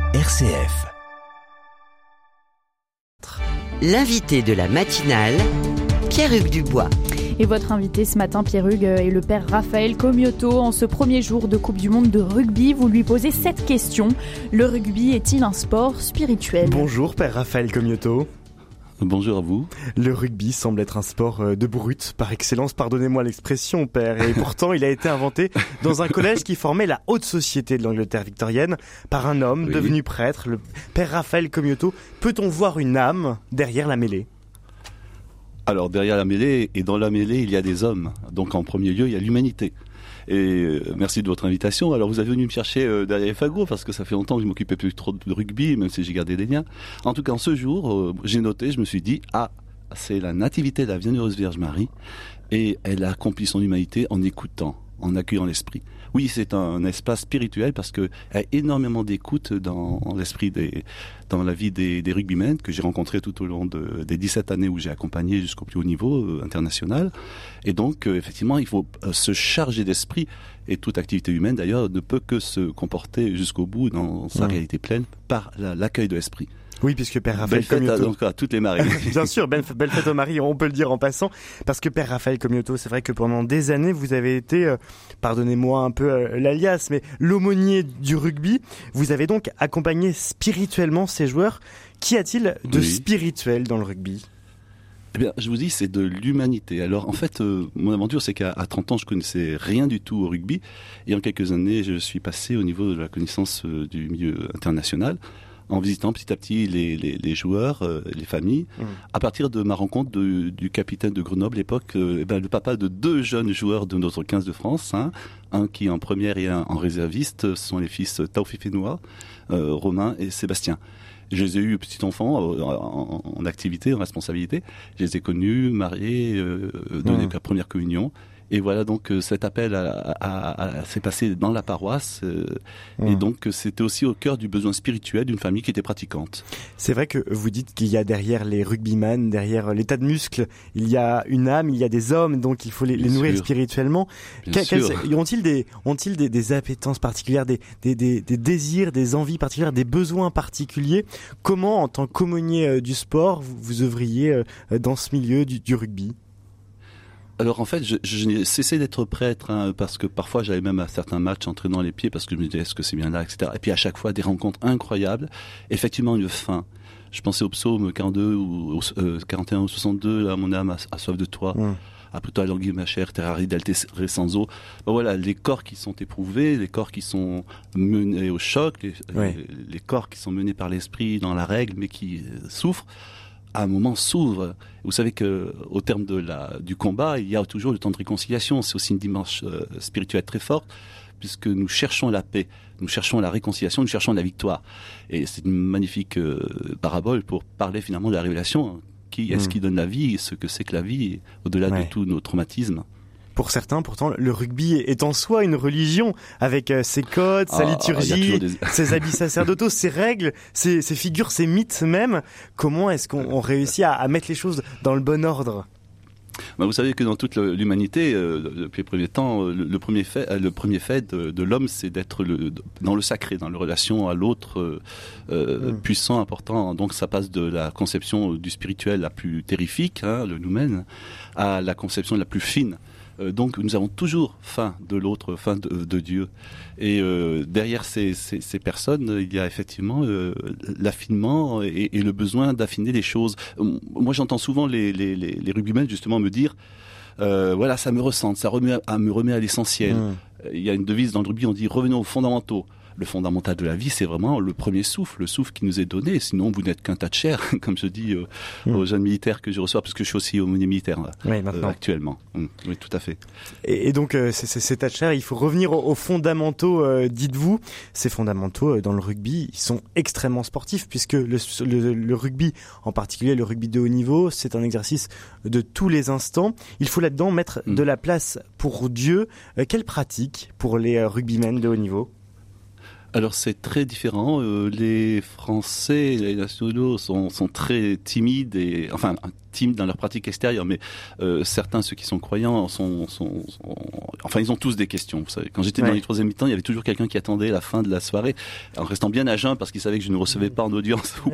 RCF. L'invité de la matinale, Pierre-Hugues Dubois. Et votre invité ce matin, Pierre-Hugues, est le père Raphaël Comioto. En ce premier jour de Coupe du Monde de rugby, vous lui posez cette question. Le rugby est-il un sport spirituel ? Bonjour, père Raphaël Comioto. Bonjour à vous. Le rugby semble être un sport de brute par excellence, pardonnez-moi l'expression, père. Et pourtant, il a été inventé dans un collège qui formait la haute société de l'Angleterre victorienne par un homme devenu prêtre, le père Raphaël Comioto. Peut-on voir une âme derrière la mêlée ? Alors derrière la mêlée, et dans la mêlée, il y a des hommes. Donc en premier lieu, il y a l'humanité. Et merci de votre invitation. Alors vous avez venu me chercher derrière les fagots parce que ça fait longtemps que je m'occupais plus trop de rugby, même si j'ai gardé des liens. En tout cas, en ce jour, j'ai noté, je me suis dit, c'est la nativité de la Bienheureuse Vierge Marie, et elle a accompli son humanité en écoutant, en accueillant l'esprit. Oui, c'est un espace spirituel parce que il y a énormément d'écoute dans l'esprit dans la vie des rugbymen que j'ai rencontrés tout au long des 17 années où j'ai accompagné jusqu'au plus haut niveau international. Et donc, effectivement, il faut se charger d'esprit. Et toute activité humaine, d'ailleurs, ne peut que se comporter jusqu'au bout dans sa réalité pleine par l'accueil de l'esprit. Oui, puisque père Raphaël Comioto... donc à toutes les maries. Bien sûr, belle fête aux maris, on peut le dire en passant. Parce que père Raphaël Comioto, c'est vrai que pendant des années, vous avez été, pardonnez-moi un peu l'alias, mais l'aumônier du rugby. Vous avez donc accompagné spirituellement ces joueurs. Qu'y a-t-il de spirituel dans le rugby ? Eh bien, je vous dis, c'est de l'humanité. Alors, en fait, mon aventure, c'est qu'à 30 ans, je connaissais rien du tout au rugby. Et en quelques années, je suis passé au niveau de la connaissance du milieu international, en visitant petit à petit les joueurs, les familles. À partir de ma rencontre du capitaine de Grenoble, à l'époque, le papa de 2 jeunes joueurs de notre 15 de France, un qui est en première et un en réserviste, ce sont les fils Taoufik Fenoua, Romain et Sébastien. Je les ai eus petits enfants en activité, en responsabilité. Je les ai connus, mariés, donné la première communion. Et voilà, donc cet appel s'est passé dans la paroisse. Et donc c'était aussi au cœur du besoin spirituel d'une famille qui était pratiquante. C'est vrai que vous dites qu'il y a derrière les rugbyman, derrière les tas de muscles, il y a une âme, il y a des hommes, donc il faut les nourrir spirituellement. Ont-ils des appétences particulières, des désirs, des envies particulières, des besoins particuliers ? Comment, en tant qu'aumônier du sport, vous œuvriez dans ce milieu du rugby ? Alors en fait, j'ai cessé d'être prêtre parce que parfois j'avais même à certains matchs entraînant les pieds parce que je me disais est-ce que c'est bien là, etc. Et puis à chaque fois des rencontres incroyables, effectivement une faim. Je pensais au psaume 42 ou 41 ou 62, là, mon âme a soif de toi. Après toi, languille ma chair, terre aride, altérée sans eau. Ben voilà, les corps qui sont éprouvés, les corps qui sont menés au choc, les corps qui sont menés par l'esprit dans la règle, mais qui souffrent, à un moment s'ouvre. Vous savez que au terme du combat, il y a toujours le temps de réconciliation. C'est aussi une dimension spirituelle très forte, puisque nous cherchons la paix, nous cherchons la réconciliation, nous cherchons la victoire. Et c'est une magnifique parabole pour parler finalement de la révélation. Qui est-ce qui donne la vie, ce que c'est que la vie, au-delà de tous nos traumatismes. Pour certains, pourtant, le rugby est en soi une religion, avec ses codes, sa liturgie, ses habits sacerdotaux, ses règles, ses figures, ses mythes même. Comment est-ce qu'on réussit à mettre les choses dans le bon ordre ? Vous savez que dans toute l'humanité, depuis le premier temps, le premier fait de l'homme, c'est d'être dans le sacré, dans la relation à l'autre puissant, important. Donc ça passe de la conception du spirituel la plus terrifique, le noumen, à la conception la plus fine. Donc nous avons toujours faim de l'autre, faim de Dieu. Et derrière ces personnes, il y a effectivement l'affinement et le besoin d'affiner les choses. Moi j'entends souvent les rugbymen justement me dire voilà, ça me ressente, ça me remet à l'essentiel. Il y a une devise dans le rugby, on dit revenons aux fondamentaux. Le fondamental de la vie, c'est vraiment le premier souffle, le souffle qui nous est donné. Sinon, vous n'êtes qu'un tas de chair, comme je dis aux jeunes militaires que je reçois, parce que je suis aussi aumônier militaire actuellement. Oui, tout à fait. Et donc, ces tas de chair, il faut revenir aux fondamentaux, dites-vous. Ces fondamentaux, dans le rugby, ils sont extrêmement sportifs, puisque le rugby, en particulier le rugby de haut niveau, c'est un exercice de tous les instants. Il faut là-dedans mettre de la place pour Dieu. Quelle pratique pour les rugbymen de haut niveau ? Alors c'est très différent. Les Français, les nationaux sont très timides timides dans leur pratique extérieure, mais certains, ceux qui sont croyants, enfin ils ont tous des questions. Vous savez, quand j'étais dans les troisième mi-temps, il y avait toujours quelqu'un qui attendait la fin de la soirée en restant bien à jeun parce qu'il savait que je ne recevais pas en audience ou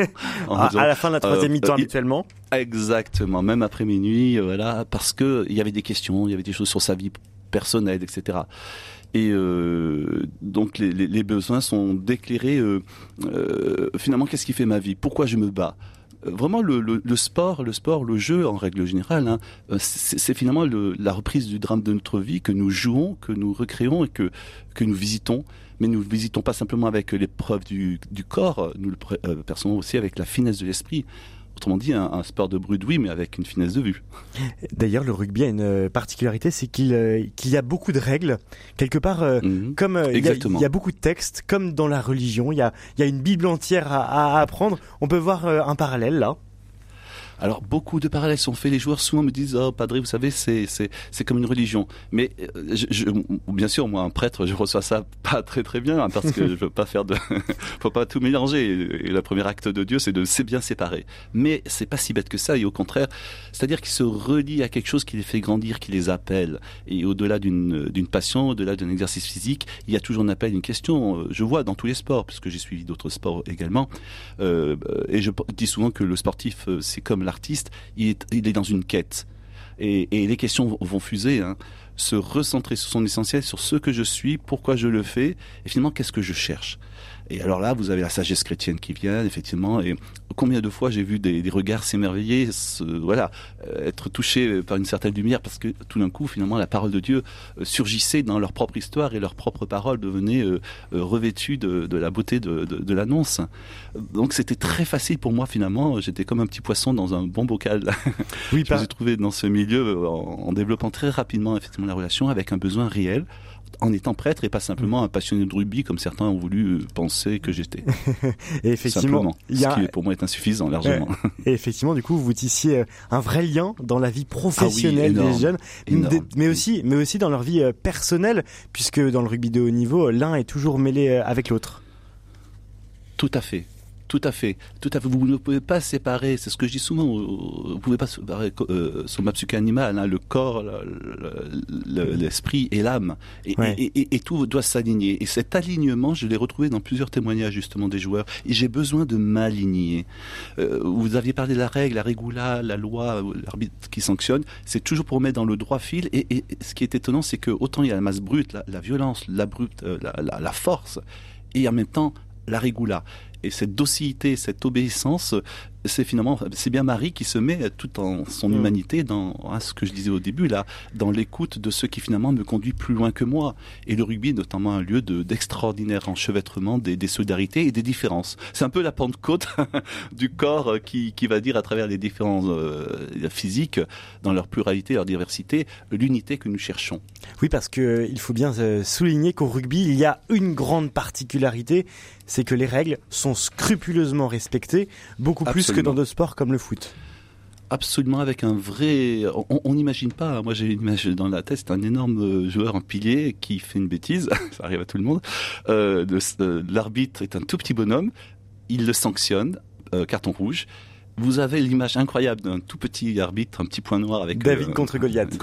à la fin de la troisième mi-temps habituellement. Exactement, même après minuit, voilà, parce que il y avait des questions, il y avait des choses sur sa vie personnelle, etc. Et donc les besoins sont d'éclairer finalement qu'est-ce qui fait ma vie, pourquoi je me bats. Vraiment le sport, le jeu en règle générale, hein, c'est finalement la reprise du drame de notre vie que nous jouons, que nous recréons et que nous visitons. Mais nous ne visitons pas simplement avec l'épreuve du corps, nous le percevons aussi avec la finesse de l'esprit. Autrement dit, un sport de brute, oui, mais avec une finesse de vue. D'ailleurs, le rugby a une particularité, c'est qu'il y a beaucoup de règles. Quelque part, comme il y a beaucoup de textes, comme dans la religion, il y a une Bible entière à apprendre. On peut voir un parallèle là. Alors beaucoup de parallèles sont faits. Les joueurs souvent me disent Padre, vous savez, c'est comme une religion. Mais bien sûr, moi, un prêtre, je reçois ça pas très très bien, hein, parce que je veux pas faut pas tout mélanger. Et le premier acte de Dieu, c'est bien séparer. Mais c'est pas si bête que ça. Et au contraire, c'est-à-dire qu'ils se relient à quelque chose qui les fait grandir, qui les appelle. Et au-delà d'une passion, au-delà d'un exercice physique, il y a toujours un appel, une question. Je vois dans tous les sports, puisque j'ai suivi d'autres sports également. Et je dis souvent que le sportif, c'est comme l'artiste, il est dans une quête. Et les questions vont fuser, hein. Se recentrer sur son essentiel, sur ce que je suis, pourquoi je le fais, et finalement, qu'est-ce que je cherche. Et alors là, vous avez la sagesse chrétienne qui vient, effectivement, et combien de fois j'ai vu des regards s'émerveiller, être touchés par une certaine lumière, parce que tout d'un coup, finalement, la parole de Dieu surgissait dans leur propre histoire, et leur propre parole devenait revêtue de la beauté de l'annonce. Donc c'était très facile pour moi, finalement, j'étais comme un petit poisson dans un bon bocal. Oui, je me suis trouvé dans ce milieu en développant très rapidement, effectivement, la relation avec un besoin réel, en étant prêtre et pas simplement un passionné de rugby comme certains ont voulu penser que j'étais. Et effectivement, ce qui pour moi est insuffisant largement. Et effectivement, du coup, vous tissiez un vrai lien dans la vie professionnelle des jeunes, mais aussi dans leur vie personnelle, puisque dans le rugby de haut niveau, l'un est toujours mêlé avec l'autre. Tout à fait. Tout à fait. Vous ne pouvez pas séparer, c'est ce que je dis souvent, vous ne pouvez pas séparer son psyché animal, hein, le corps, l'esprit et l'âme. Et tout doit s'aligner. Et cet alignement, je l'ai retrouvé dans plusieurs témoignages justement des joueurs. Et j'ai besoin de m'aligner. Vous aviez parlé de la règle, la régula, la loi, l'arbitre qui sanctionne. C'est toujours pour mettre dans le droit fil. Et ce qui est étonnant, c'est que autant il y a la masse brute, la violence, la force, et en même temps la régula. Et cette docilité, cette obéissance, c'est bien Marie qui se met tout en son humanité dans ce que je disais au début là, dans l'écoute de ce qui finalement me conduit plus loin que moi. Et le rugby est notamment un lieu d'extraordinaire enchevêtrement des solidarités et des différences. C'est un peu la Pentecôte du corps qui va dire à travers les différences physiques, dans leur pluralité, leur diversité, l'unité que nous cherchons. Oui, parce que il faut bien souligner qu'au rugby, il y a une grande particularité, c'est que les règles sont scrupuleusement respectées, beaucoup plus que dans d'autres sports comme le foot. Absolument, avec un vrai... On n'imagine pas, moi j'ai une image dans la tête, c'est un énorme joueur, un pilier qui fait une bêtise, ça arrive à tout le monde. L'arbitre est un tout petit bonhomme, il le sanctionne, carton rouge. Vous avez l'image incroyable d'un tout petit arbitre, un petit point noir avec... David contre Goliath.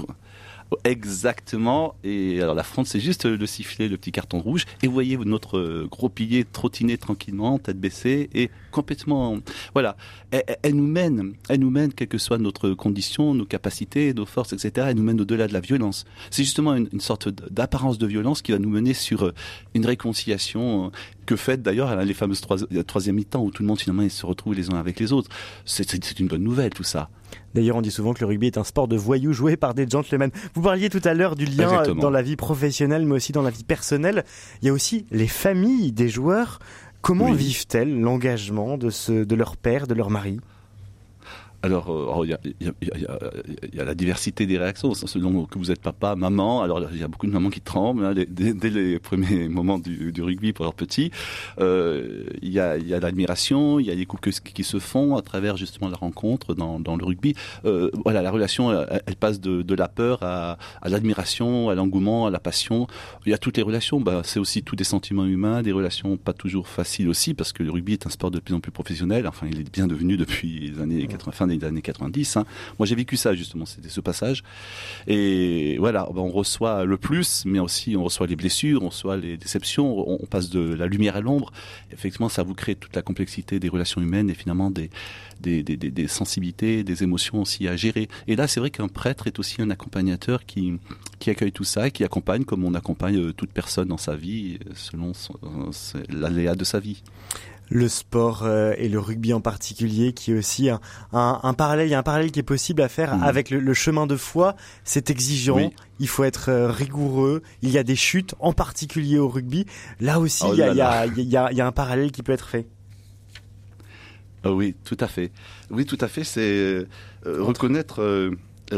Exactement. Et alors la France, c'est juste le sifflet, le petit carton rouge. Et vous voyez notre gros pilier trottiner tranquillement, tête baissée et complètement. Voilà. Elle nous mène, quelle que soit notre condition, nos capacités, nos forces, etc. Elle nous mène au-delà de la violence. C'est justement une sorte d'apparence de violence qui va nous mener sur une réconciliation que fait d'ailleurs les fameuses troisième mi-temps où tout le monde finalement se retrouve les uns avec les autres. C'est une bonne nouvelle tout ça. D'ailleurs, on dit souvent que le rugby est un sport de voyous joué par des gentlemen. Vous parliez tout à l'heure du lien Exactement. Dans la vie professionnelle, mais aussi dans la vie personnelle. Il y a aussi les familles des joueurs. Comment vivent-elles l'engagement de leur père, de leur mari ? Alors, il y a la diversité des réactions, selon que vous êtes papa, maman. Alors, il y a beaucoup de mamans qui tremblent hein, dès les premiers moments du rugby pour leurs petits. Il y a l'admiration, il y a les couples qui se font à travers justement la rencontre dans le rugby. Voilà, la relation, elle passe de la peur à l'admiration, à l'engouement, à la passion. Il y a toutes les relations. C'est aussi tous des sentiments humains, des relations pas toujours faciles aussi, parce que le rugby est un sport de plus en plus professionnel. Enfin, il est bien devenu depuis les années 80, fin des années 90. Hein. Moi, j'ai vécu ça justement. C'était ce passage. Et voilà, on reçoit le plus, mais aussi on reçoit les blessures, on reçoit les déceptions. On passe de la lumière à l'ombre. Effectivement, ça vous crée toute la complexité des relations humaines et finalement des sensibilités, des émotions aussi à gérer. Et là, c'est vrai qu'un prêtre est aussi un accompagnateur qui accueille tout ça, qui accompagne comme on accompagne toute personne dans sa vie, selon l'aléa de sa vie. Le sport et le rugby en particulier, qui est aussi un parallèle. Il y a un parallèle qui est possible à faire avec le chemin de foi. C'est exigeant. Oui. Il faut être rigoureux. Il y a des chutes, en particulier au rugby. Là aussi, il y a un parallèle qui peut être fait. Oui, tout à fait. Oui, tout à fait. C'est reconnaître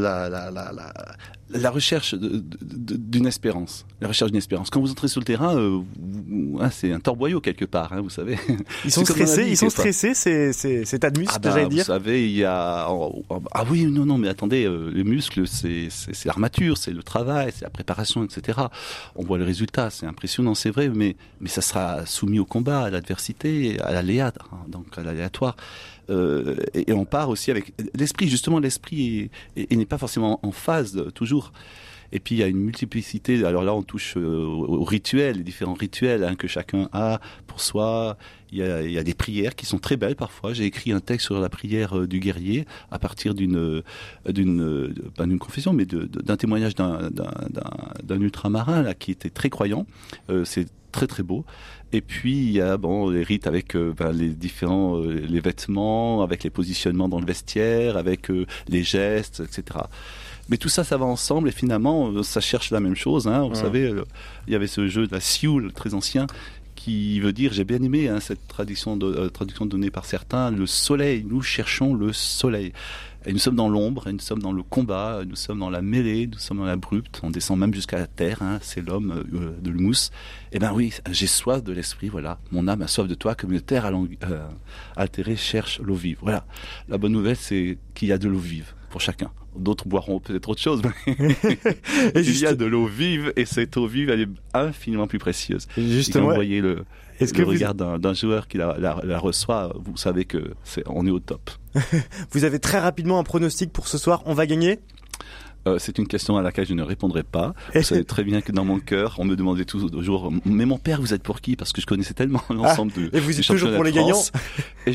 la recherche d'une espérance. La recherche d'une espérance. Quand vous entrez sur le terrain, c'est un torboyau quelque part, hein, vous savez. Ils sont stressés, c'est Admus, j'allais dire. Vous savez, il y a... Ah oui, non, mais attendez, les muscles, c'est l'armature, c'est le travail, c'est la préparation, etc. On voit le résultat, c'est impressionnant, c'est vrai, mais ça sera soumis au combat, à l'adversité, à l'aléa, donc à l'aléatoire. Et on part aussi avec l'esprit. Justement, l'esprit n'est pas forcément en phase toujours. Et puis il y a une multiplicité. Alors là, on touche aux rituels, les différents rituels hein, que chacun a pour soi. Il y a des prières qui sont très belles parfois. J'ai écrit un texte sur la prière du guerrier à partir pas d'une confession, mais d'un témoignage d'un ultramarin là qui était très croyant. C'est très très beau. Et puis il y a les rites avec les différents les vêtements, avec les positionnements dans le vestiaire, avec les gestes, etc. Mais tout ça, ça va ensemble et finalement, ça cherche la même chose. Hein. Vous savez, il y avait ce jeu de la Sioule très ancien qui veut dire, j'ai bien aimé cette traduction donnée par certains, le soleil. Nous cherchons le soleil. Et nous sommes dans l'ombre, et nous sommes dans le combat, nous sommes dans la mêlée, nous sommes dans l'abrupte, on descend même jusqu'à la terre, hein, c'est l'homme de l'humus. Eh ben oui, j'ai soif de l'esprit, voilà. Mon âme a soif de toi, comme une terre altérée cherche l'eau vive. Voilà. La bonne nouvelle, c'est qu'il y a de l'eau vive pour chacun. D'autres boiront peut-être autre chose, mais il y a de l'eau vive, et cette eau vive, elle est infiniment plus précieuse. Justement, et quand vous voyez le regard d'un joueur qui la reçoit, vous savez que on est au top. Vous avez très rapidement un pronostic pour ce soir, on va gagner ? C'est une question à laquelle je ne répondrai pas. Vous savez très bien que dans mon cœur, on me demandait toujours, mais mon père, vous êtes pour qui? Parce que je connaissais tellement l'ensemble et vous êtes toujours pour les gagnants? Et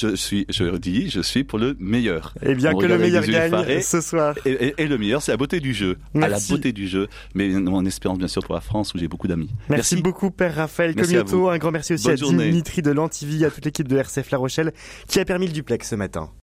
je suis pour le meilleur. Eh bien, que le meilleur gagne ce soir. Et le meilleur, c'est la beauté du jeu. Merci. À la beauté du jeu. Mais en espérance, bien sûr, pour la France, où j'ai beaucoup d'amis. Merci beaucoup, Père Raphaël Comioto. Un grand merci aussi à Dimitri de l'Antivie, à toute l'équipe de RCF La Rochelle, qui a permis le duplex ce matin.